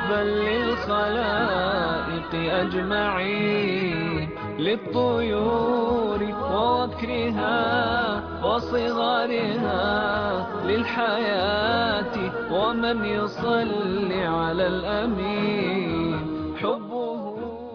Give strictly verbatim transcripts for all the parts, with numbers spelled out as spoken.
حبا للخلائق أجمعين، للطيور ووكرها وصغارها، للحياة ومن يصلي على الأمين حبه.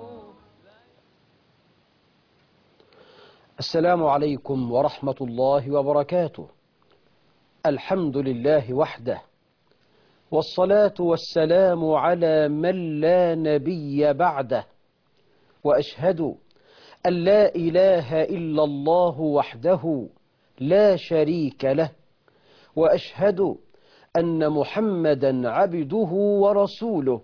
السلام عليكم ورحمة الله وبركاته. الحمد لله وحده، والصلاة والسلام على من لا نبي بعده، وأشهد أن لا إله إلا الله وحده لا شريك له، وأشهد أن محمدا عبده ورسوله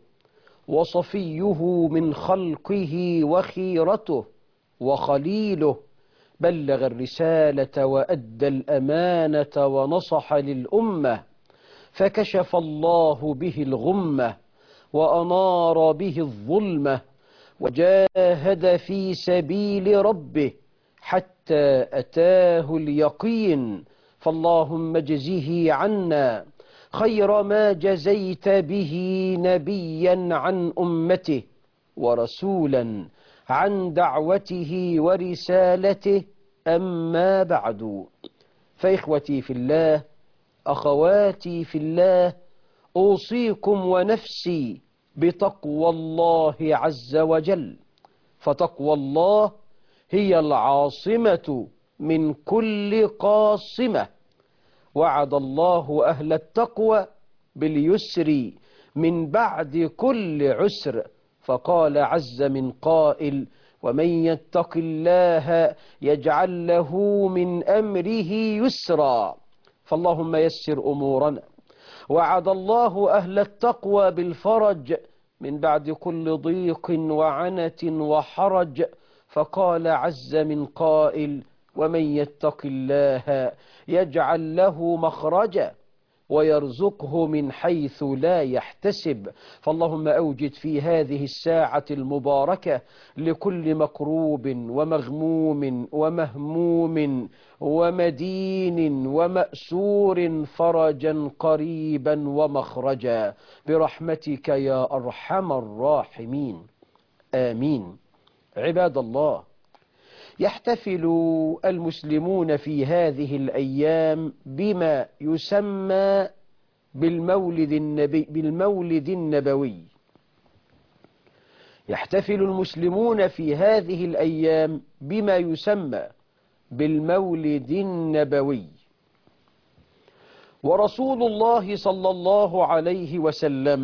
وصفيه من خلقه وخيرته وخليله، بلغ الرسالة وأدى الأمانة ونصح للأمة، فكشف الله به الغمة وأنار به الظلمة، وجاهد في سبيل ربه حتى أتاه اليقين. فاللهم اجزه عنا خير ما جزيت به نبيا عن أمته، ورسولا عن دعوته ورسالته. أما بعد، فإخوتي في الله، أخواتي في الله، أوصيكم ونفسي بتقوى الله عز وجل، فتقوى الله هي العاصمة من كل قاصمة. وعد الله أهل التقوى باليسر من بعد كل عسر، فقال عز من قائل: ومن يتق الله يجعل له من أمره يسرا. فاللهم يسر أمورنا. وعد الله أهل التقوى بالفرج من بعد كل ضيق وعنة وحرج، فقال عز من قائل: ومن يتق الله يجعل له مخرجا ويرزقه من حيث لا يحتسب. فاللهم أوجد في هذه الساعة المباركة لكل مكروب ومغموم ومهموم ومدين ومأسور فرجا قريبا ومخرجا برحمتك يا أرحم الراحمين، آمين. عباد الله، يحتفل المسلمون في هذه الأيام بما يسمى بالمولد النبي بالمولد النبوي. يحتفل المسلمون في هذه الأيام بما يسمى بالمولد النبوي. ورسول الله صلى الله عليه وسلم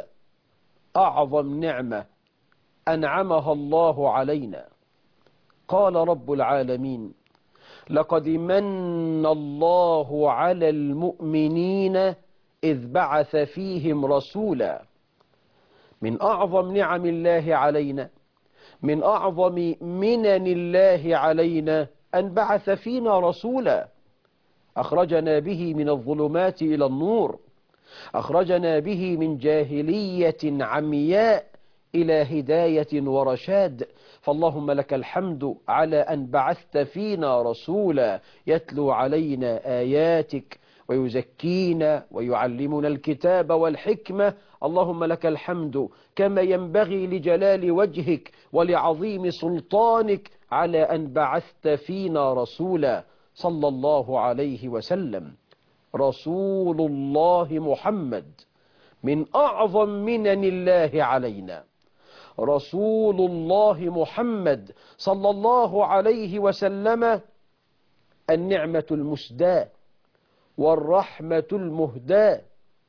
أعظم نعمة أنعمها الله علينا. قال رب العالمين: لقد من الله على المؤمنين إذ بعث فيهم رسولا. من أعظم نعم الله علينا، من أعظم منن الله علينا أن بعث فينا رسولا، أخرجنا به من الظلمات إلى النور، أخرجنا به من جاهلية عمياء إلى هداية ورشاد. فاللهم لك الحمد على أن بعثت فينا رسولا يتلو علينا آياتك ويزكينا ويعلمنا الكتاب والحكمة. اللهم لك الحمد كما ينبغي لجلال وجهك ولعظيم سلطانك على أن بعثت فينا رسولا صلى الله عليه وسلم. رسول الله محمد من أعظم منن الله علينا. رسول الله محمد صلى الله عليه وسلم النعمة المسداة والرحمة المهداة.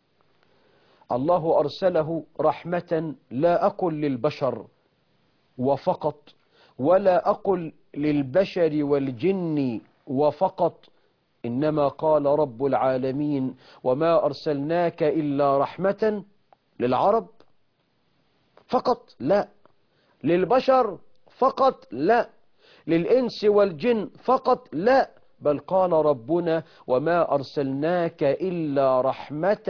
الله أرسله رحمة، لا أقل للبشر وفقط، ولا أقل للبشر والجن وفقط، إنما قال رب العالمين: وما أرسلناك إلا رحمة للعرب فقط، لا. للبشر فقط، لا. للإنس والجن فقط، لا. بل قال ربنا: وما أرسلناك إلا رحمة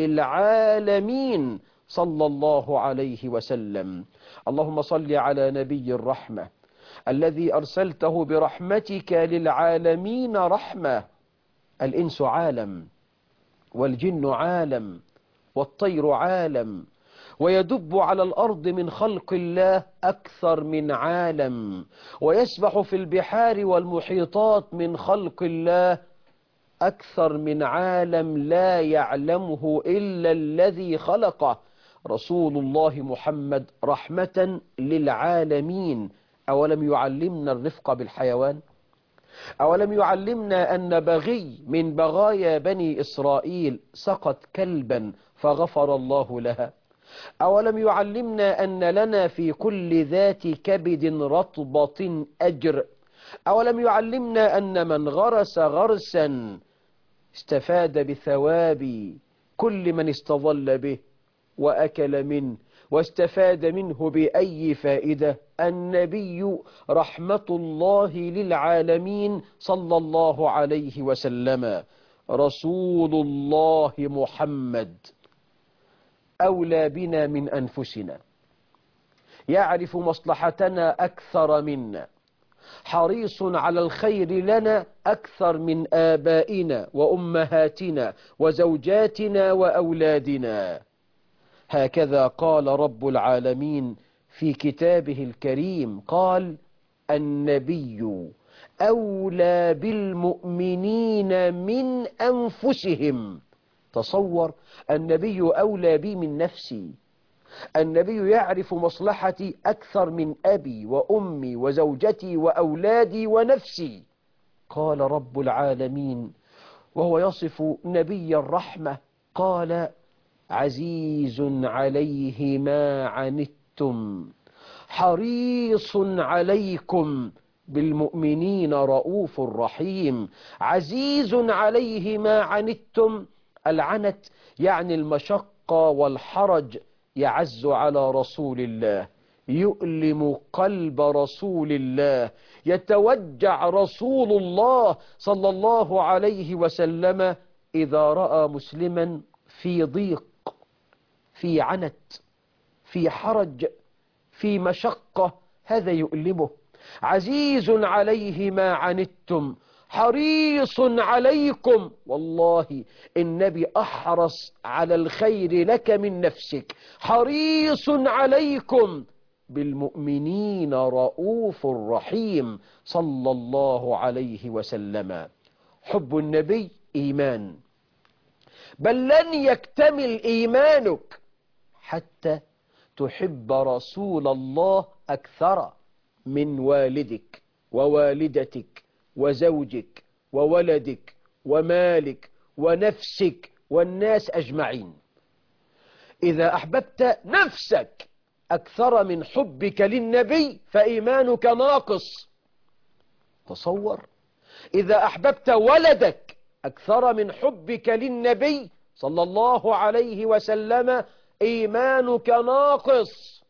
للعالمين صلى الله عليه وسلم. اللهم صل على نبي الرحمة الذي أرسلته برحمتك للعالمين رحمة. الإنس عالم، والجن عالم، والطير عالم، ويدب على الأرض من خلق الله أكثر من عالم، ويسبح في البحار والمحيطات من خلق الله أكثر من عالم لا يعلمه إلا الذي خلقه. رسول الله محمد رحمة للعالمين. أولم يعلمنا الرفق بالحيوان؟ أولم يعلمنا أن بغي من بغايا بني إسرائيل سقط كلبا فغفر الله لها؟ أولم يعلمنا أن لنا في كل ذات كبد رطبة أجر؟ أولم يعلمنا أن من غرس غرسا استفاد بثواب كل من استظل به وأكل منه واستفاد منه بأي فائدة؟ النبي رحمة الله للعالمين صلى الله عليه وسلم. رسول الله محمد أولى بنا من أنفسنا، يعرف مصلحتنا أكثر منا، حريص على الخير لنا أكثر من آبائنا وأمهاتنا وزوجاتنا وأولادنا. هكذا قال رب العالمين في كتابه الكريم، قال: النبي أولى بالمؤمنين من أنفسهم. تصور، النبي أولى بي من نفسي، النبي يعرف مصلحتي أكثر من أبي وأمي وزوجتي وأولادي ونفسي. قال رب العالمين وهو يصف نبي الرحمة، قال: عزيز عليه ما عنتم حريص عليكم بالمؤمنين رؤوف رحيم. عزيز عليه ما عنتم، العنت يعني المشقة والحرج، يعز على رسول الله، يؤلم قلب رسول الله، يتوجع رسول الله صلى الله عليه وسلم إذا رأى مسلما في ضيق، في عنت، في حرج، في مشقة، هذا يؤلمه. عزيز عليه ما عنتم حريص عليكم. والله النبي أحرص على الخير لك من نفسك. حريص عليكم بالمؤمنين رؤوف رحيم صلى الله عليه وسلم. حب النبي إيمان، بل لن يكتمل إيمانك حتى تحب رسول الله أكثر من والدك ووالدتك وزوجك وولدك ومالك ونفسك والناس أجمعين. إذا أحببت نفسك أكثر من حبك للنبي فإيمانك ناقص. تصور، إذا أحببت ولدك أكثر من حبك للنبي صلى الله عليه وسلم إيمانك ناقص.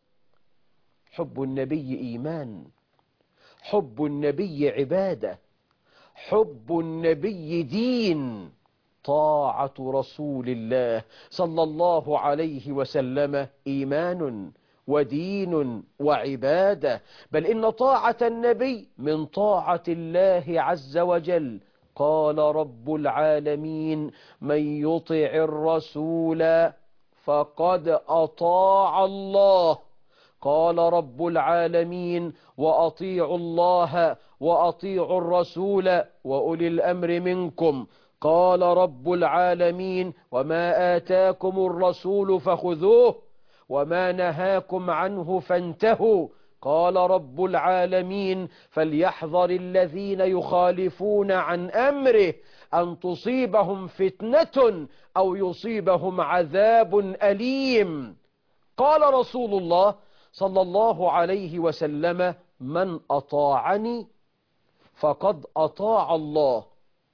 حب النبي إيمان، حب النبي عبادة، حب النبي دين. طاعة رسول الله صلى الله عليه وسلم إيمان ودين وعبادة، بل إن طاعة النبي من طاعة الله عز وجل. قال رب العالمين: من يطع الرسول فقد أطاع الله. قال رب العالمين: وأطيعوا الله وأطيعوا الرسول وأولي الأمر منكم. قال رب العالمين: وما آتاكم الرسول فخذوه وما نهاكم عنه فانتهوا. قال رب العالمين: فليحذر الذين يخالفون عن أمره أن تصيبهم فتنة أو يصيبهم عذاب أليم. قال رسول الله صلى الله عليه وسلم: من أطاعني فقد أطاع الله،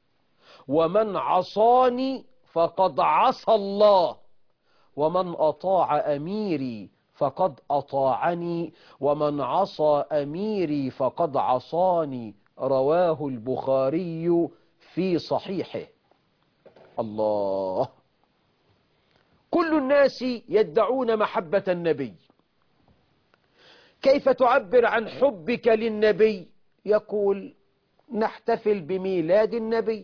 ومن عصاني فقد عصى الله، ومن أطاع أميري فقد أطاعني، ومن عصى أميري فقد عصاني. رواه البخاري في صحيحه. الله، كل الناس يدعون محبة النبي، كيف تعبر عن حبك للنبي؟ يقول: نحتفل بميلاد النبي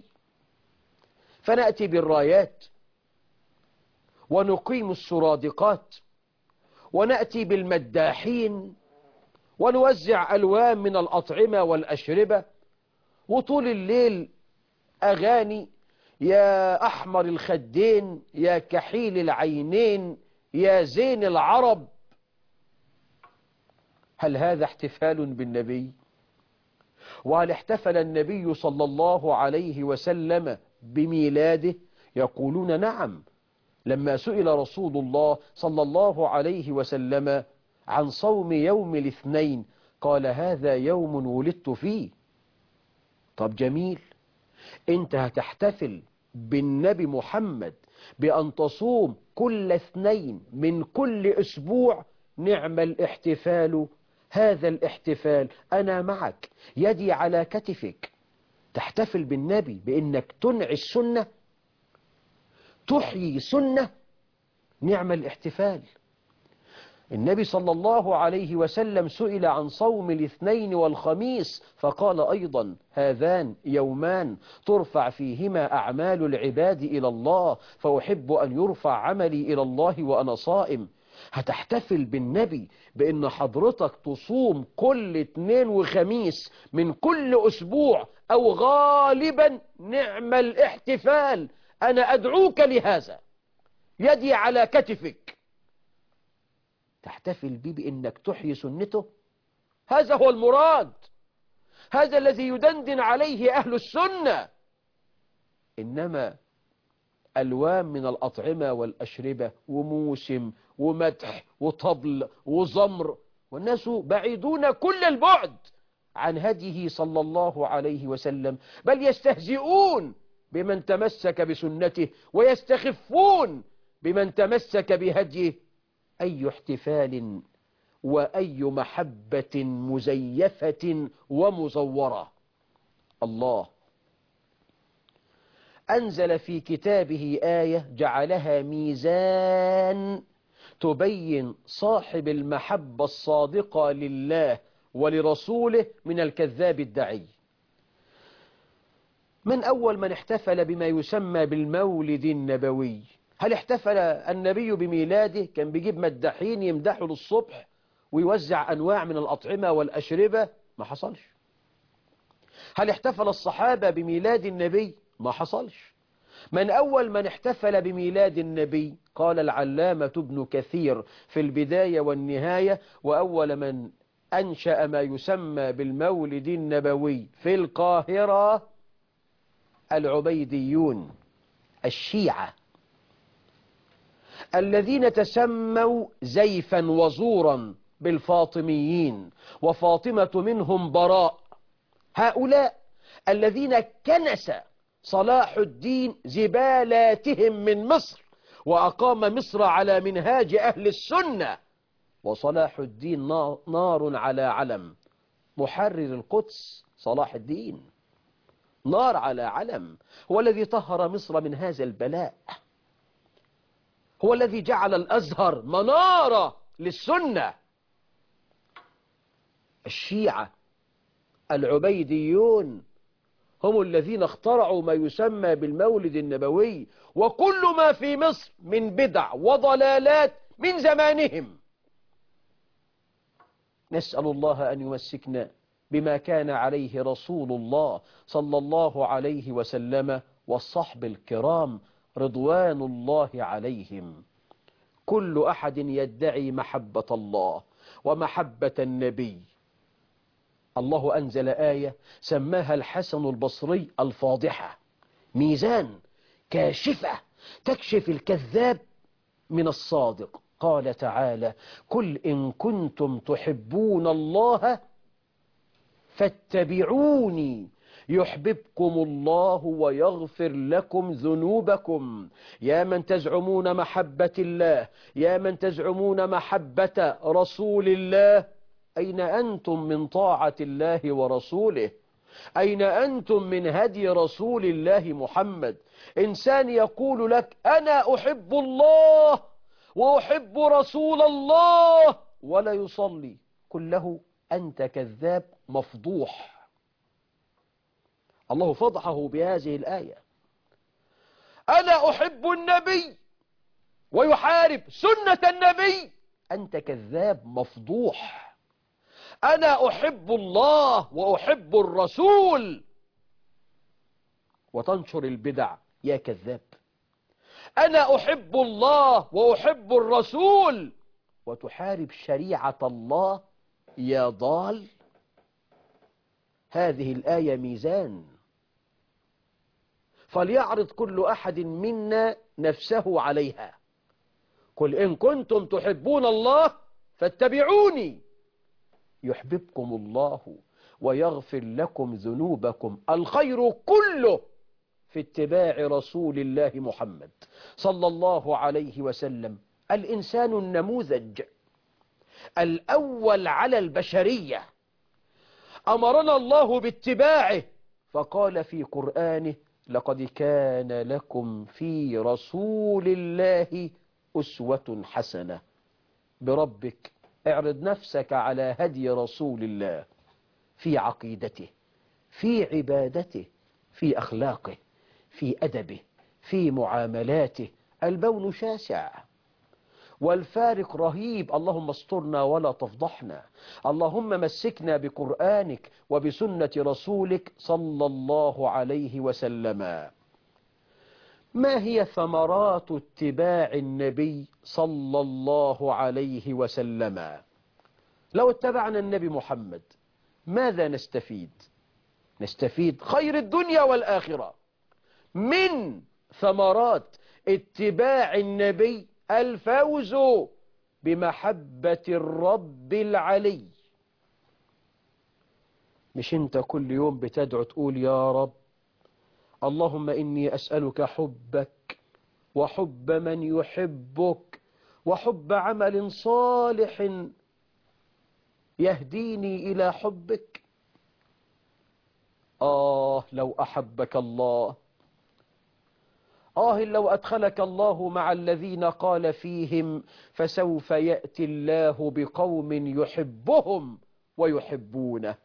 فنأتي بالرايات ونقيم السرادقات ونأتي بالمداحين ونوزع ألوان من الأطعمة والأشربة، وطول الليل أغاني: يا أحمر الخدين، يا كحيل العينين، يا زين العرب. هل هذا احتفال بالنبي؟ وهل احتفل النبي صلى الله عليه وسلم بميلاده؟ يقولون نعم. لما سئل رسول الله صلى الله عليه وسلم عن صوم يوم الاثنين قال: هذا يوم ولدت فيه. طب جميل، انت هتحتفل بالنبي محمد بأن تصوم كل اثنين من كل أسبوع، نعم الاحتفال. هذا الاحتفال أنا معك، يدي على كتفك. تحتفل بالنبي بأنك تنعي السنة، تحيي سنة، نعم الاحتفال. النبي صلى الله عليه وسلم سئل عن صوم الاثنين والخميس فقال أيضا: هذان يومان ترفع فيهما أعمال العباد إلى الله، فأحب أن يرفع عملي إلى الله وأنا صائم. هتحتفل بالنبي بأن حضرتك تصوم كل اثنين وخميس من كل أسبوع أو غالبا، نعم الاحتفال. أنا أدعوك لهذا، يدي على كتفك. تحتفل به بأنك تحيي سنته. هذا هو المراد، هذا الذي يدندن عليه أهل السنة. إنما ألوان من الأطعمة والأشربة وموسم ومدح وطبل وزمر، والناس بعيدون كل البعد عن هديه صلى الله عليه وسلم، بل يستهزئون بمن تمسك بسنته ويستخفون بمن تمسك بهديه. أي احتفال وأي محبة مزيفة ومزورة. الله أنزل في كتابه آية جعلها ميزان تبين صاحب المحبة الصادقة لله ولرسوله من الكذاب الدعي. من أول من احتفل بما يسمى بالمولد النبوي؟ هل احتفل النبي بميلاده كان بيجيب مداحين يمدحوا للصبح ويوزع أنواع من الأطعمة والأشربة؟ ما حصلش. هل احتفل الصحابة بميلاد النبي؟ ما حصلش. من أول من احتفل بميلاد النبي قال العلامة ابن كثير في البداية والنهاية: وأول من أنشأ ما يسمى بالمولد النبوي في القاهرة العبيديون، الشيعة، الذين تسموا زيفا وزورا بالفاطميين، وفاطمة منهم براء. هؤلاء الذين كنس صلاح الدين زبالاتهم من مصر وأقام مصر على منهاج أهل السنة، وصلاح الدين نار على علم. محرر القدس صلاح الدين نار على علم، هو الذي طهر مصر من هذا البلاء، هو الذي جعل الأزهر منارة للسنة. الشيعة العبيديون هم الذين اخترعوا ما يسمى بالمولد النبوي وكل ما في مصر من بدع وضلالات من زمانهم. نسأل الله أن يمسكنا بما كان عليه رسول الله صلى الله عليه وسلم والصحب الكرام رضوان الله عليهم. كل أحد يدعي محبة الله ومحبة النبي. الله أنزل آية سماها الحسن البصري الفاضحة، ميزان كاشفة تكشف الكذاب من الصادق. قال تعالى: قل إن كنتم تحبون الله فاتبعوني يحببكم الله ويغفر لكم ذنوبكم. يا من تزعمون محبة الله، يا من تزعمون محبة رسول الله، أين أنتم من طاعة الله ورسوله؟ أين أنتم من هدي رسول الله محمد؟ إنسان يقول لك أنا أحب الله وأحب رسول الله ولا يصلي، قل له أنت كذاب مفضوح. الله فضحه بهذه الآية. أنا أحب النبي ويحارب سنة النبي، أنت كذاب مفضوح. أنا أحب الله وأحب الرسول وتنشر البدع، يا كذاب. أنا أحب الله وأحب الرسول وتحارب شريعة الله، يا ضال. هذه الآية ميزان، فليعرض كل أحد منا نفسه عليها. قل إن كنتم تحبون الله فاتبعوني يحببكم الله ويغفر لكم ذنوبكم. الخير كله في اتباع رسول الله محمد صلى الله عليه وسلم، الإنسان النموذج الأول على البشرية، أمرنا الله باتباعه فقال في قرآنه: لقد كان لكم في رسول الله أسوة حسنة. بربك اعرض نفسك على هدي رسول الله في عقيدته، في عبادته، في أخلاقه، في أدبه، في معاملاته. البون شاسع والفارق رهيب. اللهم استرنا ولا تفضحنا، اللهم مسكنا بقرآنك وبسنة رسولك صلى الله عليه وسلم. ما هي ثمرات اتباع النبي صلى الله عليه وسلم؟ لو اتبعنا النبي محمد ماذا نستفيد؟ نستفيد خير الدنيا والآخرة. من ثمرات اتباع النبي الفوز بمحبة الرب العلي. مش انت كل يوم بتدعو تقول: يا رب اللهم إني أسألك حبك وحب من يحبك وحب عمل صالح يهديني إلى حبك. آه لو أحبك الله، آه لو أدخلك الله مع الذين قال فيهم: فسوف يأتي الله بقوم يحبهم ويحبونه.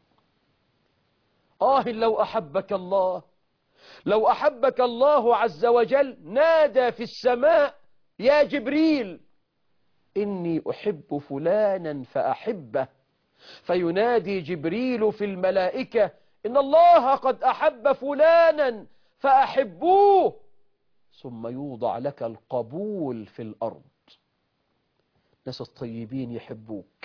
آه لو أحبك الله، لو أحبك الله عز وجل نادى في السماء: يا جبريل إني أحب فلانا فأحبه، فينادي جبريل في الملائكة: إن الله قد أحب فلانا فأحبوه، ثم يوضع لك القبول في الأرض. ناس الطيبين يحبوك،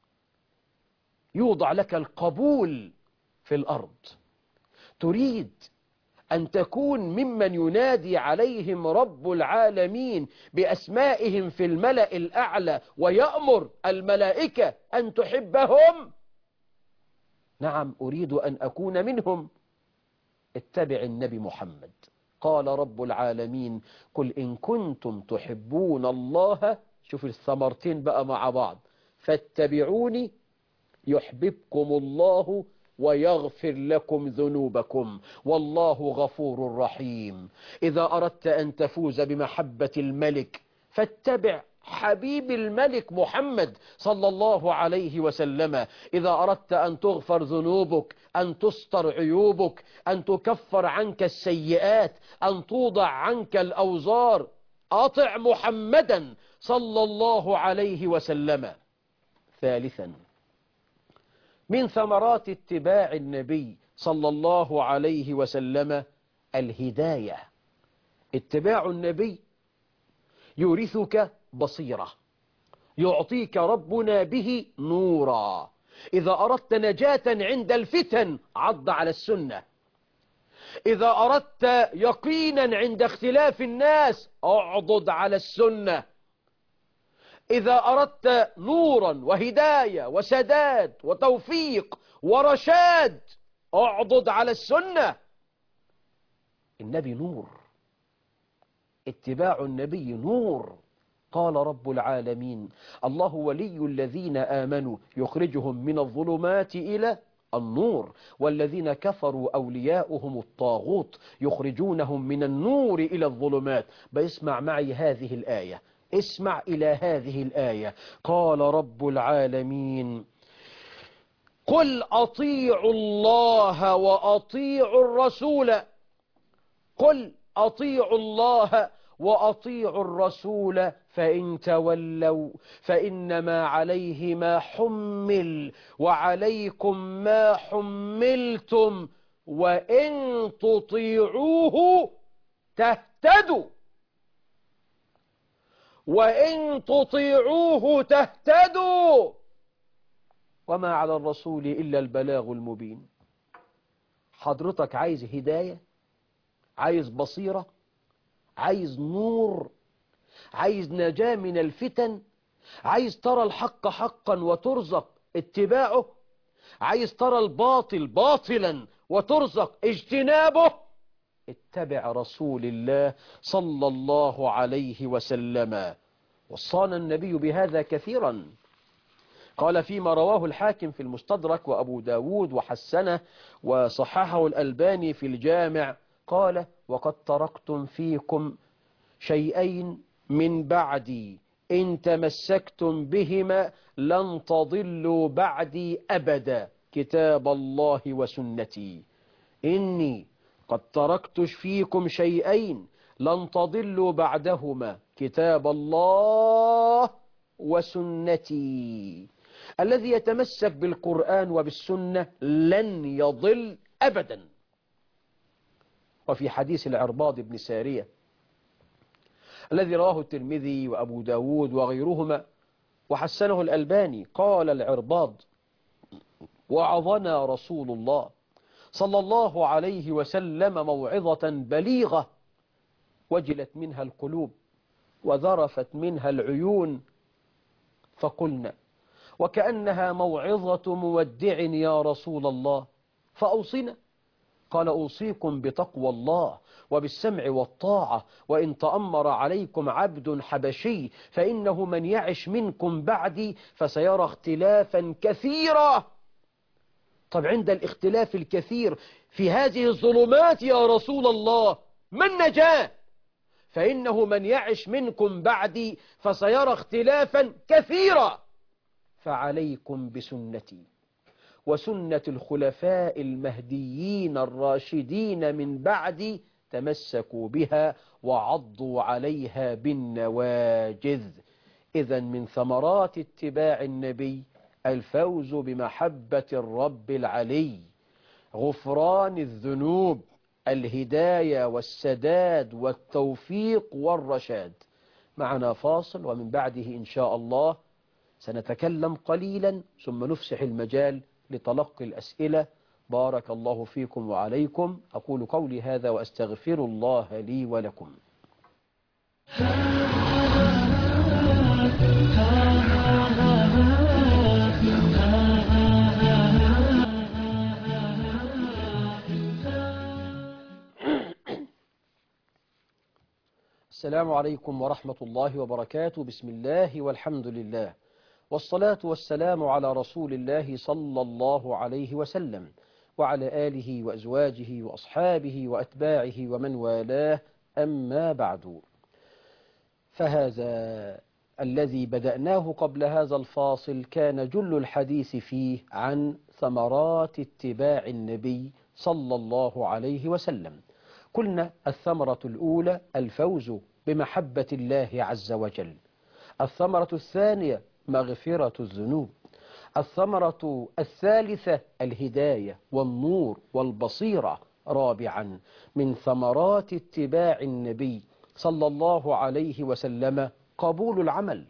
يوضع لك القبول في الأرض. تريد أن تكون ممن ينادي عليهم رب العالمين بأسمائهم في الملأ الأعلى ويأمر الملائكة أن تحبهم؟ نعم أريد أن أكون منهم. اتبع النبي محمد. قال رب العالمين: قل إن كنتم تحبون الله، شوف الثمرتين بقى مع بعض، فاتبعوني يحببكم الله ويغفر لكم ذنوبكم والله غفور رحيم. إذا أردت أن تفوز بمحبة الملك فاتبع حبيب الملك محمد صلى الله عليه وسلم. إذا أردت أن تغفر ذنوبك، أن تستر عيوبك، أن تكفر عنك السيئات، أن توضع عنك الأوزار، أطع محمدا صلى الله عليه وسلم. ثالثا من ثمرات اتباع النبي صلى الله عليه وسلم الهداية. اتباع النبي يورثك بصيرة، يعطيك ربنا به نورا. إذا أردت نجاة عند الفتن عض على السنة، إذا أردت يقينا عند اختلاف الناس اعضد على السنة، إذا أردت نورا وهداية وسداد وتوفيق ورشاد اعضد على السنة. النبي نور، اتباع النبي نور. قال رب العالمين: الله ولي الذين آمنوا يخرجهم من الظلمات إلى النور والذين كفروا أولياؤهم الطاغوت يخرجونهم من النور إلى الظلمات. باسمع معي هذه الآية، اسمع إلى هذه الآية. قال رب العالمين: قل أطيعوا الله وأطيعوا الرسول. قل أطيعوا الله وأطيعوا الرسول فإن تولوا فإنما عليه ما حمل وعليكم ما حملتم وإن تطيعوه تهتدوا وإن تطيعوه تهتدوا وما على الرسول إلا البلاغ المبين. حضرتك عايز هداية، عايز بصيرة، عايز نور، عايز نجاة من الفتن، عايز ترى الحق حقا وترزق اتباعه، عايز ترى الباطل باطلا وترزق اجتنابه، اتبع رسول الله صلى الله عليه وسلم. وصانا النبي بهذا كثيرا. قال فيما رواه الحاكم في المستدرك وأبو داود وحسنه وصححه الألباني في الجامع، قال: وقد تركتم فيكم شيئين من بعدي إن تمسكتم بهما لن تضلوا بعدي أبدا، كتاب الله وسنتي. إني قد تركت فيكم شيئين لن تضلوا بعدهما، كتاب الله وسنتي. الذي يتمسك بالقرآن وبالسنة لن يضل أبدا. وفي حديث العرباض بن سارية الذي رواه الترمذي وأبو داود وغيرهما وحسنه الألباني، قال العرباض: وعظنا رسول الله صلى الله عليه وسلم موعظة بليغة وجلت منها القلوب وذرفت منها العيون، فقلنا: وكأنها موعظة مودع يا رسول الله، فأوصنا. قال: أوصيكم بتقوى الله وبالسمع والطاعة، وإن تأمر عليكم عبد حبشي فإنه من يعش منكم بعدي فسيرى اختلافا كثيرا. طب عند الاختلاف الكثير في هذه الظلمات يا رسول الله ما النجاة؟ فإنه من يعش منكم بعدي فسيرى اختلافا كثيرا، فعليكم بسنتي وسنة الخلفاء المهديين الراشدين من بعدي، تمسكوا بها وعضوا عليها بالنواجذ. إذا من ثمرات اتباع النبي الفوز بمحبة الرب العلي، غفران الذنوب، الهداية والسداد والتوفيق والرشاد. معنا فاصل ومن بعده إن شاء الله سنتكلم قليلا ثم نفسح المجال لتلقي الأسئلة. بارك الله فيكم وعليكم. أقول قولي هذا وأستغفر الله لي ولكم. السلام عليكم ورحمة الله وبركاته. بسم الله والحمد لله والصلاة والسلام على رسول الله صلى الله عليه وسلم وعلى آله وأزواجه وأصحابه وأتباعه ومن والاه، أما بعد. فهذا الذي بدأناه قبل هذا الفاصل كان جل الحديث فيه عن ثمرات اتباع النبي صلى الله عليه وسلم. قلنا الثمرة الأولى الفوز بمحبة الله عز وجل، الثمرة الثانية مغفرة الذنوب، الثمرة الثالثة الهداية والنور والبصيرة. رابعا من ثمرات اتباع النبي صلى الله عليه وسلم قبول العمل.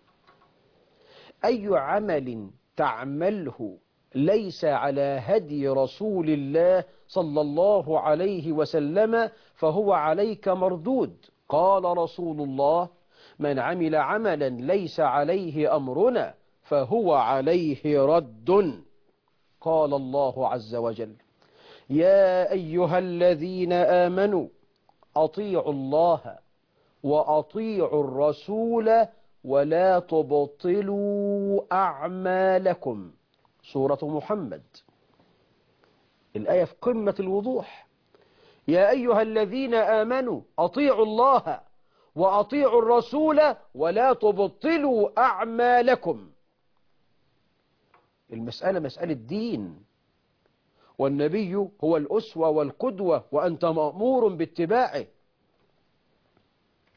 أي عمل تعمله ليس على هدي رسول الله صلى الله عليه وسلم فهو عليك مردود. قال رسول الله: من عمل عملا ليس عليه أمرنا فهو عليه رد. قال الله عز وجل: يا أيها الذين آمنوا أطيعوا الله وأطيعوا الرسول ولا تبطلوا أعمالكم. سورة محمد، الآية في قمة الوضوح. يا أيها الذين آمنوا أطيعوا الله وأطيعوا الرسول ولا تبطلوا أعمالكم. المسألة مسألة دين، والنبي هو الأسوة والقدوة وأنت مأمور باتباعه.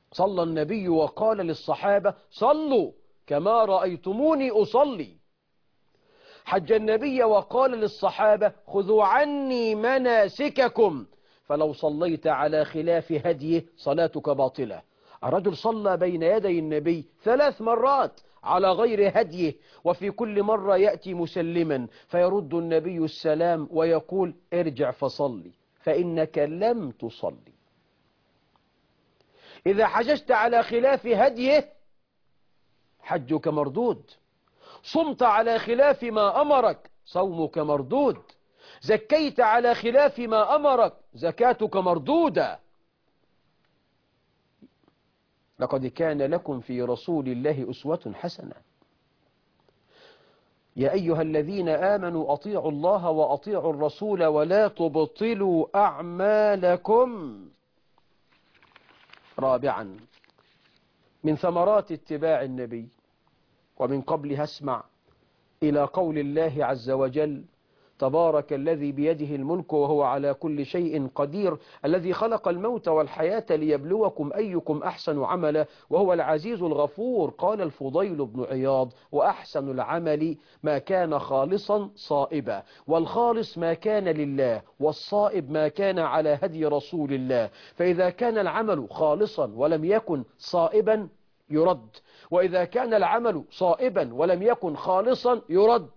صلى النبي وقال للصحابة صلوا كما رأيتموني أصلي. حج النبي وقال للصحابة خذوا عني مناسككم، فلو صليت على خلاف هديه صلاتك باطلة. الرجل صلى بين يدي النبي ثلاث مرات على غير هديه، وفي كل مرة يأتي مسلما فيرد النبي السلام ويقول ارجع فصلي فإنك لم تصلي. إذا حججت على خلاف هديه حجك مردود، صمت على خلاف ما أمرك صومك مردود، زكيت على خلاف ما أمرك زكاتك مردودة. لقد كان لكم في رسول الله أسوة حسنة. يا أيها الذين آمنوا أطيعوا الله وأطيعوا الرسول ولا تبطلوا أعمالكم. رابعا من ثمرات اتباع النبي، ومن قبلها اسمع إلى قول الله عز وجل تبارك الذي بيده الملك وهو على كل شيء قدير الذي خلق الموت والحياة ليبلوكم أيكم أحسن عملا وهو العزيز الغفور. قال الفضيل بن عياض وأحسن العمل ما كان خالصا صائبا، والخالص ما كان لله، والصائب ما كان على هدي رسول الله. فإذا كان العمل خالصا ولم يكن صائبا يرد، وإذا كان العمل صائبا ولم يكن خالصا يرد.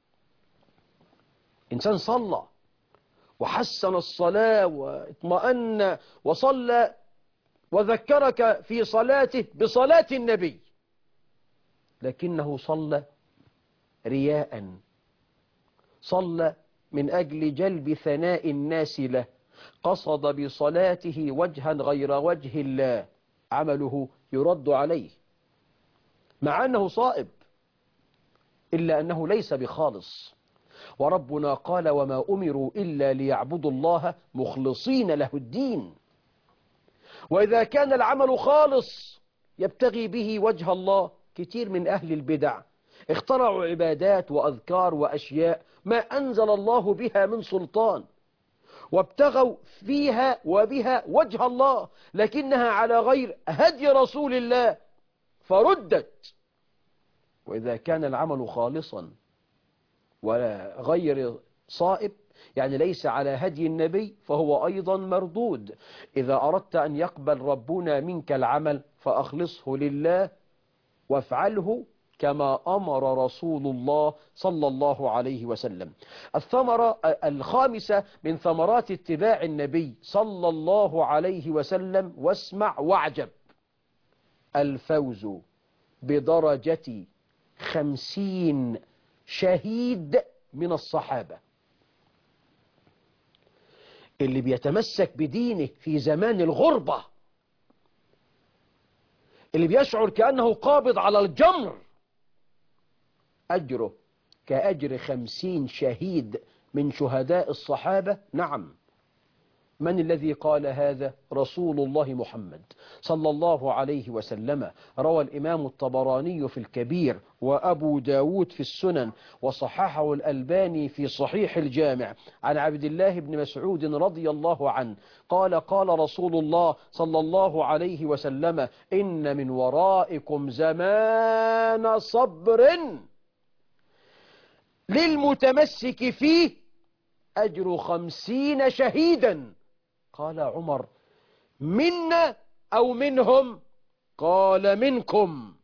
إنسان صلى وحسن الصلاة واطمأن وصلى وذكرك في صلاته بصلاة النبي، لكنه صلى رياء، صلى من أجل جلب ثناء الناس له، قصد بصلاته وجها غير وجه الله، عمله يرد عليه مع أنه صائب، إلا أنه ليس بخالص. وربنا قال وما أمروا إلا ليعبدوا الله مخلصين له الدين. وإذا كان العمل خالص يبتغي به وجه الله، كتير من أهل البدع اخترعوا عبادات وأذكار وأشياء ما أنزل الله بها من سلطان، وابتغوا فيها وبها وجه الله، لكنها على غير هدي رسول الله فردت. وإذا كان العمل خالصا ولا غير صائب، يعني ليس على هدي النبي، فهو أيضا مردود. إذا أردت أن يقبل ربنا منك العمل فأخلصه لله وافعله كما أمر رسول الله صلى الله عليه وسلم. الثمرة الخامسة من ثمرات اتباع النبي صلى الله عليه وسلم، واسمع واعجب، الفوز بدرجة خمسين شهيد من الصحابة. اللي بيتمسك بدينه في زمان الغربة، اللي بيشعر كأنه قابض على الجمر، أجره كأجر خمسين شهيد من شهداء الصحابة. نعم، من الذي قال هذا؟ رسول الله محمد صلى الله عليه وسلم. روى الإمام الطبراني في الكبير وأبو داود في السنن وصححه الألباني في صحيح الجامع عن عبد الله بن مسعود رضي الله عنه قال قال رسول الله صلى الله عليه وسلم إن من ورائكم زمان صبر للمتمسك فيه أجر خمسين شهيدا. قال عمر منا أو منهم؟ قال منكم.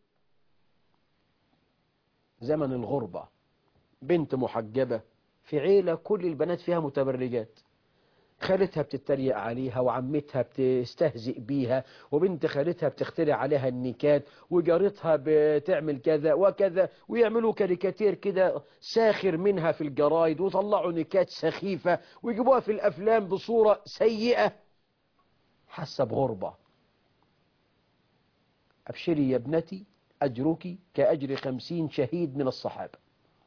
زمن الغربة، بنت محجبة في عيلة كل البنات فيها متبرجات، خالتها بتتريق عليها وعمتها بتستهزئ بيها وبنت خالتها بتخترع عليها النكات وجارتها بتعمل كذا وكذا، ويعملوا كاريكاتير كده ساخر منها في الجرايد وطلعوا نكات سخيفة ويجيبوها في الأفلام بصورة سيئة. حاسة بغربة. أبشري يا ابنتي، أجرك كأجر خمسين شهيد من الصحابة.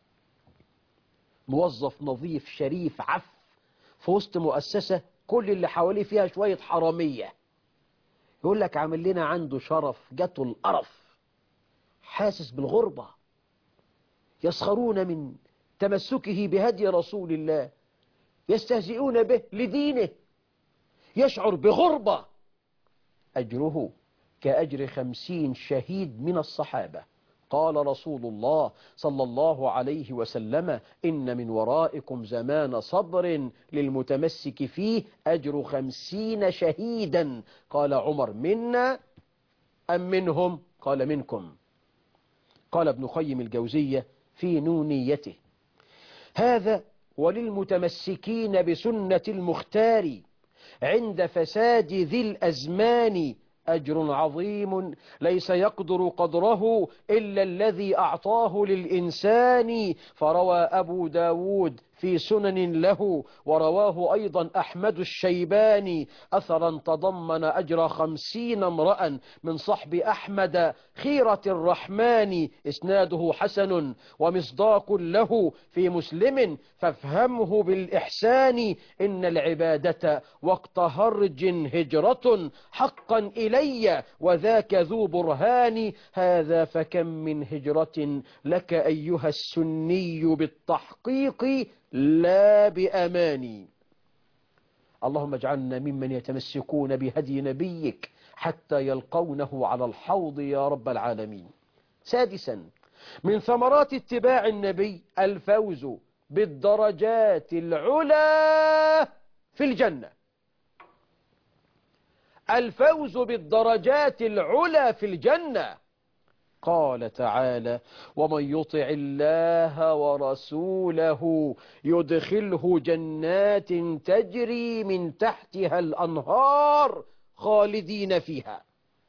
موظف نظيف شريف عف في وسط مؤسسة كل اللي حواليه فيها شوية حرامية، يقول لك عامل لنا عنده شرف، جاته القرف، حاسس بالغربة. يسخرون من تمسكه بهدي رسول الله، يستهزئون به لدينه، يشعر بغربة. أجره كأجر خمسين شهيد من الصحابة. قال رسول الله صلى الله عليه وسلم: إن من ورائكم زمان صبر للمتمسك فيه أجر خمسين شهيدا. قال عمر: منا أم منهم؟ قال: منكم. قال ابن قيم الجوزية في نونيته: هذا وللمتمسكين بسنة المختار عند فساد ذي الأزمان أجر عظيم ليس يقدر قدره إلا الذي أعطاه للإنسان. فروى أبو داود في سنن له، ورواه أيضا أحمد الشيباني، أثرا تضمن أجر خمسين امرأ من صحب أحمد خيرة الرحمن، إسناده حسن ومصداق له في مسلم: فافهمه بالإحسان إن العبادة وقت هرج هجرة حقا إلي وذاك ذو برهان. هذا فكم من هجرة لك أيها السني بالتحقيق لا بأماني. اللهم اجعلنا ممن يتمسكون بهدي نبيك حتى يلقونه على الحوض يا رب العالمين. سادسا، من ثمرات اتباع النبي الفوز بالدرجات العلى في الجنة. الفوز بالدرجات العلى في الجنة. قال تعالى: ومن يطع الله ورسوله يدخله جنات تجري من تحتها الأنهار خالدين فيها.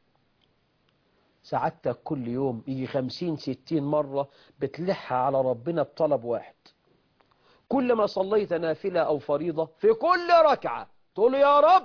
سعادتك كل يوم يجي خمسين ستين مرة بتلحها على ربنا بطلب واحد. كل ما صليت نافلة أو فريضة في كل ركعة تقول: يا رب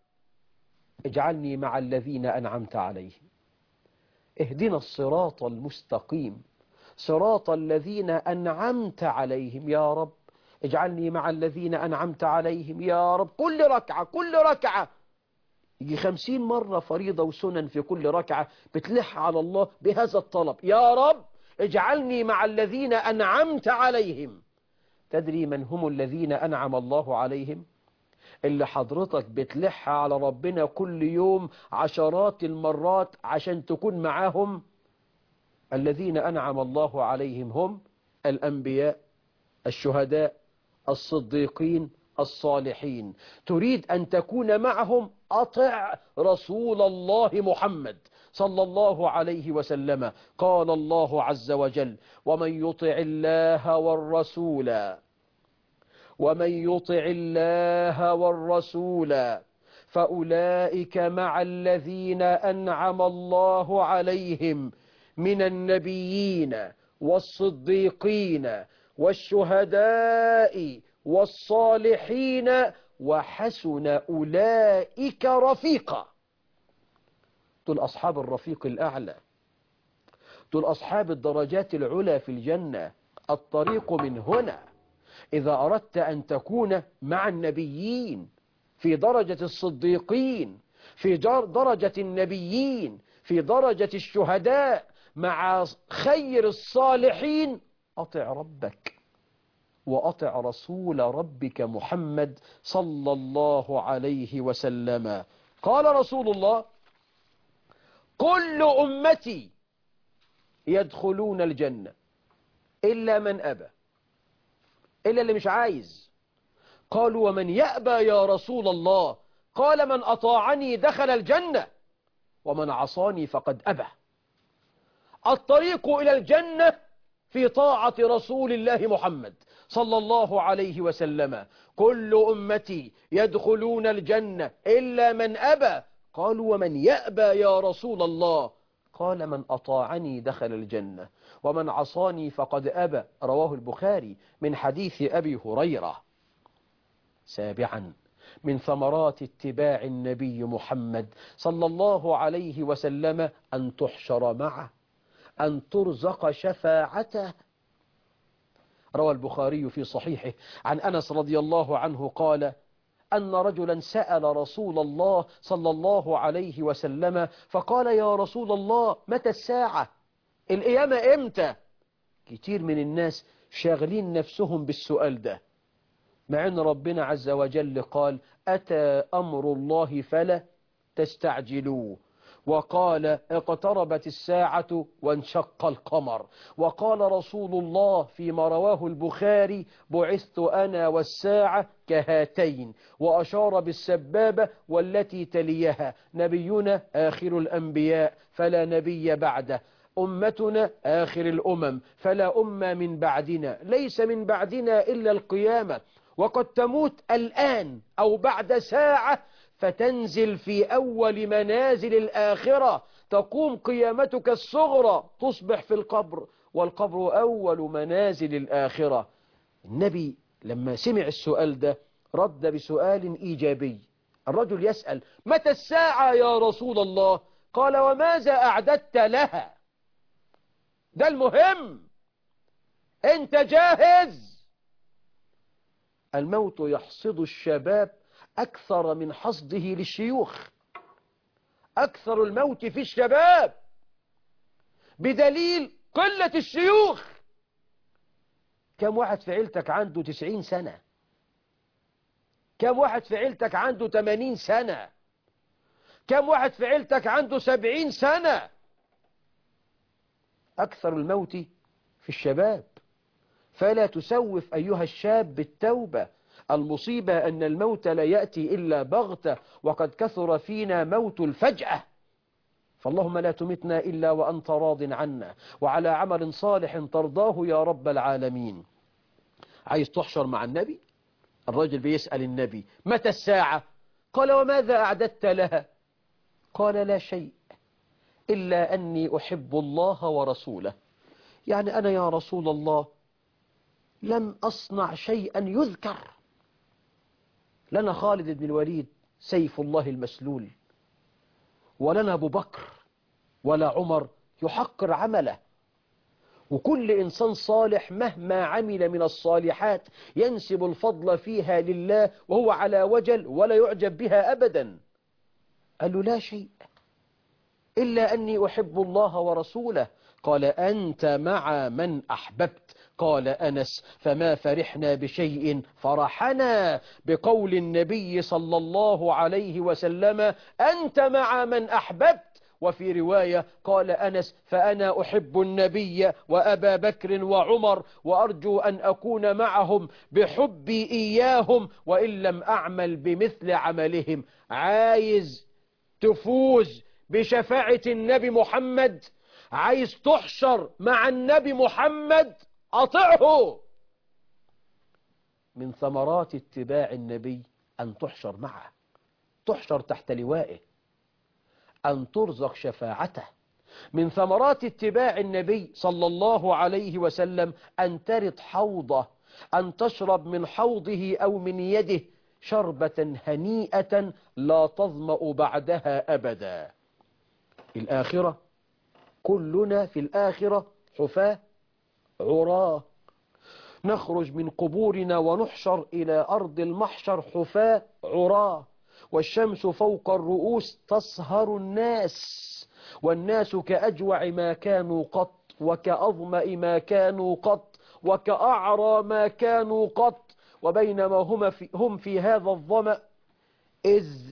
اجعلني مع الذين أنعمت عليهم، اهدنا الصراط المستقيم، صراط الذين أنعمت عليهم، يا رب اجعلني مع الذين أنعمت عليهم يا رب. كل ركعة كل ركعة يجي خمسين مرة فريضة وسنن في كل ركعة بتلح على الله بهذا الطلب: يا رب اجعلني مع الذين أنعمت عليهم. تدري من هم الذين أنعم الله عليهم؟ اللي حضرتك بتلح على ربنا كل يوم عشرات المرات عشان تكون معاهم. الذين أنعم الله عليهم هم الأنبياء، الشهداء، الصديقين، الصالحين. تريد أن تكون معهم؟ أطع رسول الله محمد صلى الله عليه وسلم. قال الله عز وجل: ومن يطع الله والرسول ومن يطع الله والرسول فأولئك مع الذين أنعم الله عليهم من النبيين والصديقين والشهداء والصالحين وحسن أولئك رفيقا. دول أصحاب الرفيق الأعلى، دول أصحاب الدرجات العلى في الجنة. الطريق من هنا. إذا أردت أن تكون مع النبيين في درجة الصديقين، في درجة النبيين، في درجة الشهداء، مع خير الصالحين، أطع ربك وأطع رسول ربك محمد صلى الله عليه وسلم. قال رسول الله: كل أمتي يدخلون الجنة إلا من أبى، إلا اللي مش عايز. قالوا: ومن يأبى يا رسول الله؟ قال: من أطاعني دخل الجنة ومن عصاني فقد أبى. الطريق إلى الجنة في طاعة رسول الله محمد صلى الله عليه وسلم. كل أمتي يدخلون الجنة إلا من أبى. قالوا: ومن يأبى يا رسول الله؟ قال: من أطاعني دخل الجنة ومن عصاني فقد أبى. رواه البخاري من حديث أبي هريرة. سابعا، من ثمرات اتباع النبي محمد صلى الله عليه وسلم أن تحشر معه، أن ترزق شفاعته. روى البخاري في صحيحه عن أنس رضي الله عنه قال: أن رجلا سأل رسول الله صلى الله عليه وسلم فقال: يا رسول الله، متى الساعة؟ القيامة إمتى؟ كتير من الناس شاغلين نفسهم بالسؤال ده، مع أن ربنا عز وجل قال: أتى أمر الله فلا تستعجلوه. وقال اقتربت الساعة وانشق القمر. وقال رسول الله فيما رواه البخاري بعثت أنا والساعة كهاتين، وأشار بالسبابة والتي تليها. نبينا آخر الأنبياء فلا نبي بعده، أمتنا آخر الأمم فلا أمة من بعدنا، ليس من بعدنا إلا القيامة، وقد تموت الآن أو بعد ساعة فتنزل في أول منازل الآخرة، تقوم قيامتك الصغرى، تصبح في القبر، والقبر أول منازل الآخرة. النبي لما سمع السؤال ده رد بسؤال إيجابي. الرجل يسأل متى الساعة يا رسول الله؟ قال وماذا أعددت لها؟ ده المهم، أنت جاهز؟ الموت يحصد الشباب أكثر من حصده للشيوخ، أكثر الموت في الشباب بدليل قلة الشيوخ. كم واحد في عيلتك عنده تسعين سنة؟ كم واحد في عيلتك عنده تمانين سنة؟ كم واحد في عيلتك عنده سبعين سنة؟ أكثر الموت في الشباب. فلا تسوف أيها الشاب بالتوبة. المصيبة أن الموت لا يأتي إلا بغتة، وقد كثر فينا موت الفجأة. فاللهم لا تمتنا إلا وأنت راض عنا وعلى عمل صالح ترضاه يا رب العالمين. عايز تحشر مع النبي؟ الرجل بيسأل النبي متى الساعة؟ قال وماذا أعددت لها؟ قال لا شيء إلا أني أحب الله ورسوله. يعني أنا يا رسول الله لم أصنع شيئا يذكر. لنا خالد بن الوليد سيف الله المسلول، ولنا أبو بكر ولا عمر يحقر عمله، وكل إنسان صالح مهما عمل من الصالحات ينسب الفضل فيها لله وهو على وجل ولا يعجب بها أبدا. قال له لا شيء إلا أني أحب الله ورسوله. قال أنت مع من أحببت. قال أنس فما فرحنا بشيء فرحنا بقول النبي صلى الله عليه وسلم أنت مع من أحببت. وفي رواية قال أنس فأنا أحب النبي وأبا بكر وعمر وأرجو أن أكون معهم بحبي إياهم وإن لم أعمل بمثل عملهم. عايز تفوز بشفاعة النبي محمد؟ عايز تحشر مع النبي محمد؟ أطعه. من ثمرات اتباع النبي أن تحشر معه، تحشر تحت لوائه، أن ترزق شفاعته. من ثمرات اتباع النبي صلى الله عليه وسلم أن ترد حوضه، أن تشرب من حوضه أو من يده شربة هنيئة لا تظمأ بعدها أبدا. الآخرة كلنا في الآخرة حفاة عراة، نخرج من قبورنا ونحشر إلى أرض المحشر حفاة عراة، والشمس فوق الرؤوس تصهر الناس، والناس كأجوع ما كانوا قط، وكأظمأ ما كانوا قط، وكأعرى ما كانوا قط. وبينما هم في, هم في هذا الظمأ إذ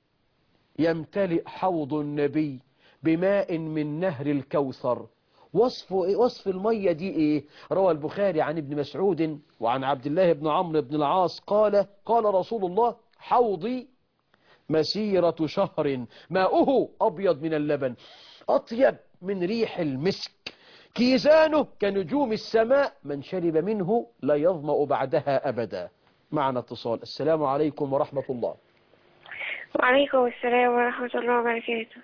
يمتلئ حوض النبي بماء من نهر الكوثر. وصف وصف المية دي إيه؟ روى البخاري عن ابن مسعود وعن عبد الله بن عمرو بن العاص قال قال رسول الله حوضي مسيرة شهر ماؤه أبيض من اللبن أطيب من ريح المسك، كيزانه كنجوم السماء، من شرب منه لا يظمأ بعدها أبدا. معنا اتصال. السلام عليكم ورحمة الله. وعليكم السلام ورحمة الله وبركاته.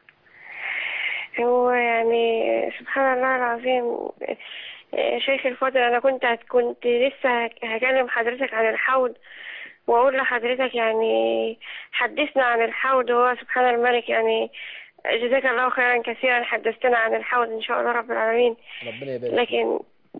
هو يعني سبحان الله العظيم شيخ الفاضل، أنا كنت كنت لسه هكلم حضرتك عن الحوض وأقول لحضرتك يعني حدثنا عن الحوض. هو سبحان الملك يعني جزاك الله خيرا كثيرا، حدثتنا عن الحوض إن شاء الله رب العالمين. ربنا يبارك. لكن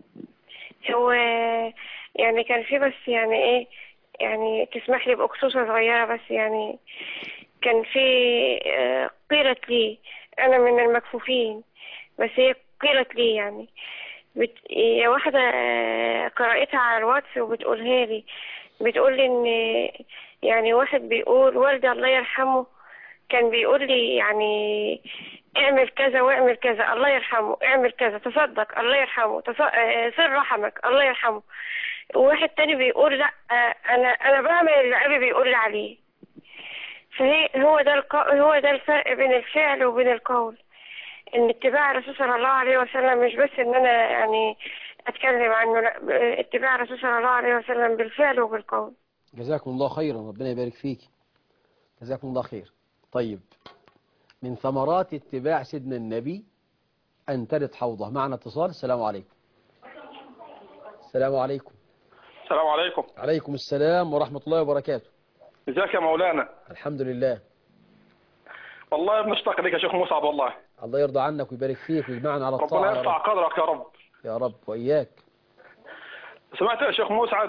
هو يعني كان في بس يعني إيه يعني تسمح لي بأكسوسة صغيرة بس. يعني كان في قيلت لي أنا من المكفوفين، بس هي قيلت لي يعني بت... واحدة قرأتها على الواتس وبتقولها لي، بتقول لي إن يعني واحد بيقول والدي الله يرحمه كان بيقول لي يعني اعمل كذا واعمل كذا الله يرحمه، اعمل كذا، تصدق الله يرحمه، تص... آه، صل رحمك الله يرحمه. وواحد تاني بيقول لا، آه، انا انا بعمل اللي ابي بيقول لي عليه. فهي هو ده الق... هو ده الفرق بين الفعل وبين القول. ان اتباع الرسول صلى الله عليه وسلم مش بس ان انا يعني اتكلم عنه، لا، اتباع الرسول صلى الله عليه وسلم بالفعل وبالقول. جزاكم الله خيرا، ربنا يبارك فيك، جزاكم الله خير. طيب، من ثمرات اتباع سيدنا النبي أن ترد حوضه. معنا اتصال. السلام عليكم. السلام عليكم. السلام عليكم. عليكم السلام ورحمة الله وبركاته. ازيك يا مولانا؟ الحمد لله. والله بنشتاق لك يا شيخ مسعد والله. الله يرضى عنك ويبارك فيك ويجمعنا على الطاعة. ربنا يرفع قدرك يا رب. يا رب وإياك. سمعت يا شيخ مسعد؟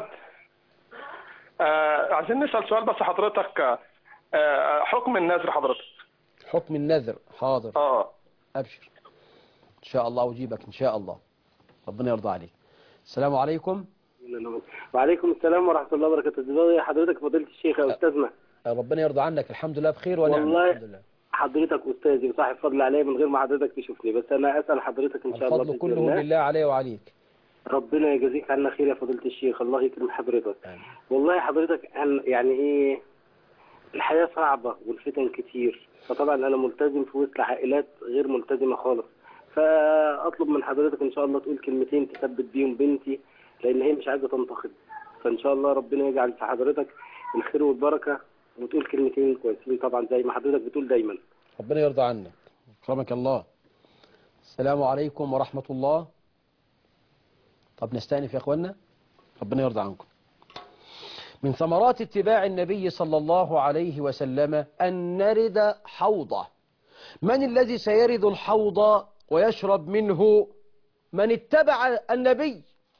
آه عايزين نسأل سؤال بس حضرتك. آه حكم النذر حضرتك. حكم النذر، حاضر. اه أبشر إن شاء الله أجيبك إن شاء الله، ربنا يرضى عليك. السلام عليكم. وعليكم السلام ورحمة الله وبركاته. ازي حضرتك فضيلة الشيخ يا أستاذنا؟ ربنا يرضى عنك، الحمد لله بخير ونعم. والله الحمد لله. حضرتك أستاذي وصاحب فضل علي من غير ما حضرتك تشوفني، بس أنا أسأل حضرتك إن شاء الله. الفضل كله لله عليه وعليك. ربنا يجازيك عنا خير يا فضيلة الشيخ، الله يكرم حضرتك. آمين. والله حضرتك يعني إيه، الحياة صعبة والفتن كتير، فطبعا أنا ملتزم في وسط عائلات غير ملتزمة خالص، فأطلب من حضرتك إن شاء الله تقول كلمتين تثبت بيهم بنتي، لأن هي مش عايزة تنتقد، فإن شاء الله ربنا يجعل في حضرتك الخير والبركة، وتقول كلمتين كويسين طبعا زي ما حضرتك بتقول دايما. ربنا يرضى عنك، أكرمك الله. السلام عليكم ورحمة الله. طب نستأنف يا أخوانا، ربنا يرضى عنكم. من ثمرات اتباع النبي صلى الله عليه وسلم أن نرد حوضه. من الذي سيرد الحوض ويشرب منه؟ من اتبع النبي،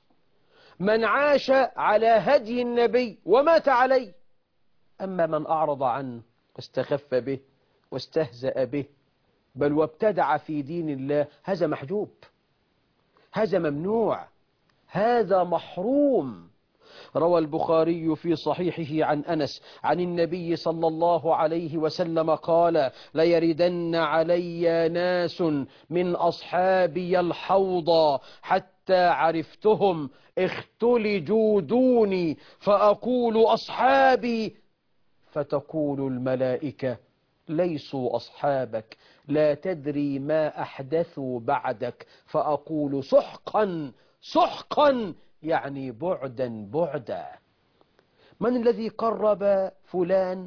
من عاش على هدي النبي ومات عليه. أما من أعرض عنه واستخف به واستهزأ به بل وابتدع في دين الله، هذا محجوب، هذا ممنوع، هذا محروم. روى البخاري في صحيحه عن أنس عن النبي صلى الله عليه وسلم قال: ليردن علي ناس من أصحابي الحوض حتى عرفتهم اختلجوا دوني فأقول أصحابي، فتقول الملائكة ليسوا أصحابك لا تدري ما أحدثوا بعدك، فأقول سحقا سحقا، يعني بعدا بعدا. من الذي قرب فلان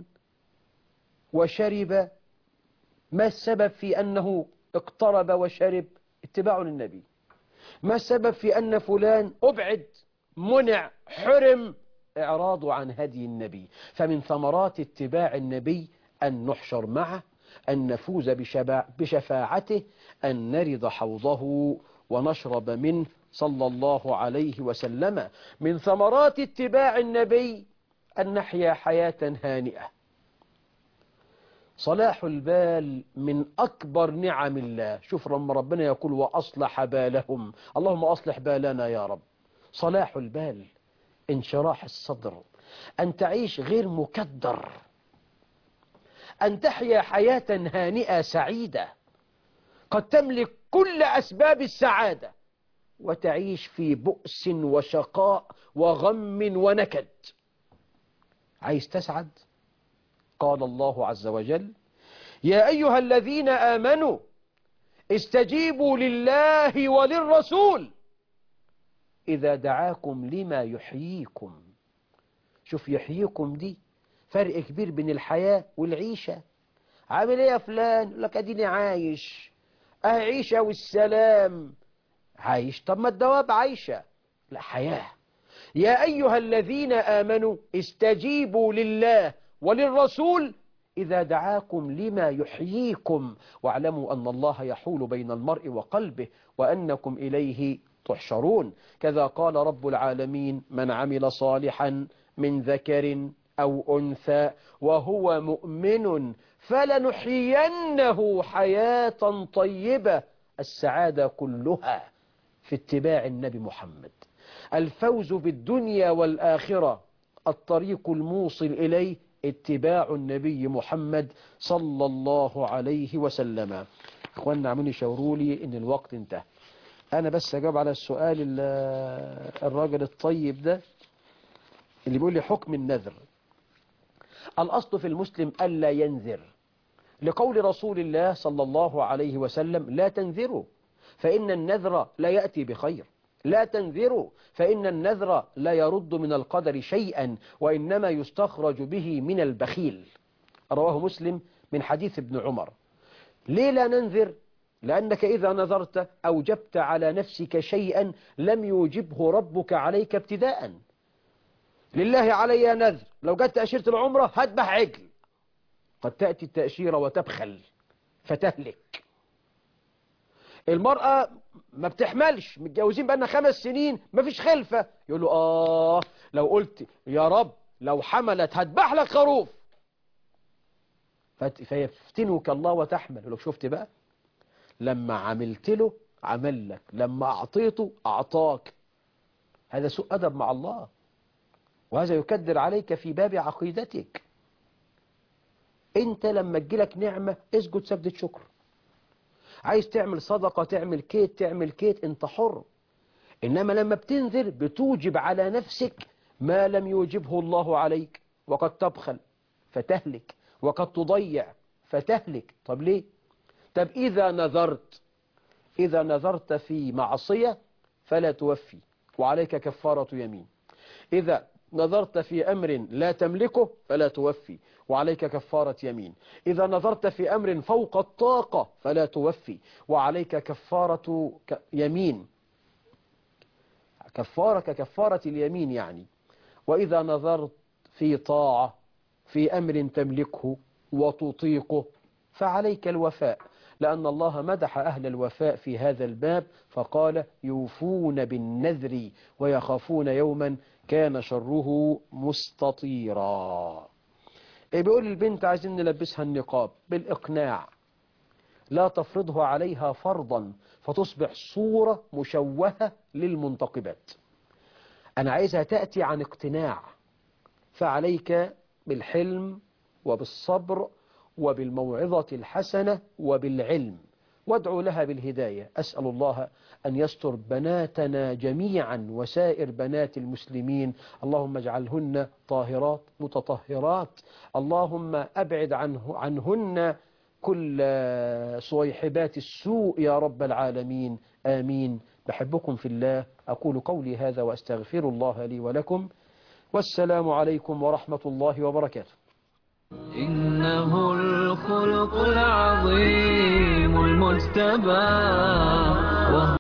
وشرب؟ ما السبب في أنه اقترب وشرب؟ اتباع للنبي. ما السبب في أن فلان أبعد منع حرم؟ إعراض عن هدي النبي. فمن ثمرات اتباع النبي أن نحشر معه، أن نفوز بشفاعته، أن نرد حوضه ونشرب منه صلى الله عليه وسلم. من ثمرات اتباع النبي أن نحيا حياة هانئة. صلاح البال من أكبر نعم الله. شوف لما ربنا يقول وأصلح بالهم، اللهم أصلح بالنا يا رب. صلاح البال، انشراح الصدر، أن تعيش غير مكدر، أن تحيا حياة هانئة سعيدة، قد تملك كل أسباب السعادة وتعيش في بؤس وشقاء وغم ونكد. عايز تسعد؟ قال الله عز وجل: يا أيها الذين آمنوا استجيبوا لله وللرسول إذا دعاكم لما يحييكم. شوف، يحييكم دي فرق كبير بين الحياة والعيشة. عامل ايه يا فلان؟ يقول لك اديني عايش، عيشة والسلام. عايش؟ طب ما الدواب عايشة. لا، حياة. يا أيها الذين آمنوا استجيبوا لله وللرسول إذا دعاكم لما يحييكم واعلموا أن الله يحول بين المرء وقلبه وأنكم إليه تحشرون. كذا قال رب العالمين: من عمل صالحا من ذكر أو أنثى وهو مؤمن فلنحيينه حياة طيبة. السعادة كلها في اتباع النبي محمد. الفوز بالدنيا والآخرة، الطريق الموصل إليه اتباع النبي محمد صلى الله عليه وسلم. اخواننا عمالين يشاوروا لي ان الوقت انتهى. انا بس اجاوب على السؤال الراجل الطيب ده اللي بيقول لي حكم النذر. الاصل في المسلم الا ينذر، لقول رسول الله صلى الله عليه وسلم لا تنذروا فإن النذر لا يأتي بخير، لا تنذروا فإن النذر لا يرد من القدر شيئا وإنما يستخرج به من البخيل. رواه مسلم من حديث ابن عمر. ليه لا ننذر؟ لأنك إذا نذرت أوجبت على نفسك شيئا لم يوجبه ربك عليك ابتداء. لله علي نذر، لو جت تأشيرة العمرة هذبح عجل، قد تأتي التأشيرة وتبخل فتهلك. المرأة ما بتحملش، متجوزين بقالنا خمس سنين ما فيش خلفة، يقول له آه لو قلت يا رب لو حملت هذبح لك خروف، فيفتنك الله وتحمل. يقول لك شفت بقى لما عملت له عمل لك، لما أعطيته أعطاك. هذا سوء أدب مع الله، وهذا يكدر عليك في باب عقيدتك. انت لما تجيلك نعمة اسجد سجدة شكر، عايز تعمل صدقة تعمل كيت تعمل كيت، انت حر. انما لما بتنذر بتوجب على نفسك ما لم يوجبه الله عليك، وقد تبخل فتهلك وقد تضيع فتهلك. طب ليه؟ طب إذا نذرت إذا نذرت في معصية فلا توفي وعليك كفارة يمين. إذا نظرت في أمر لا تملكه فلا توفي وعليك كفارة يمين. إذا نظرت في أمر فوق الطاقة فلا توفي وعليك كفارة يمين، كفارة ككفارة اليمين يعني. وإذا نظرت في طاعة في أمر تملكه وتطيقه فعليك الوفاء، لأن الله مدح أهل الوفاء في هذا الباب فقال يوفون بالنذر ويخافون يوما كان شره مستطيرا. بيقول البنت عايزين نلبسها النقاب بالإقناع، لا تفرضه عليها فرضا فتصبح صورة مشوهة للمنتقبات. أنا عايزها تأتي عن اقتناع، فعليك بالحلم وبالصبر وبالموعظة الحسنة وبالعلم، وادعو لها بالهداية. أسأل الله أن يستر بناتنا جميعا وسائر بنات المسلمين، اللهم اجعلهن طاهرات متطهرات، اللهم أبعد عنه عنهن كل صويحبات السوء يا رب العالمين، آمين. بحبكم في الله، أقول قولي هذا وأستغفر الله لي ولكم، والسلام عليكم ورحمة الله وبركاته. إنه الخلق العظيم المجتبى.